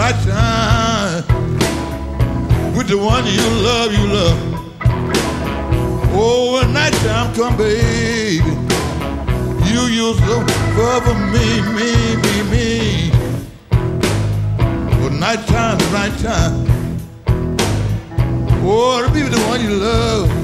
nighttime with the one you love, you love. Oh, when nighttime come, baby, you used to cover me. But nighttime to nighttime, oh, to be with the one you love.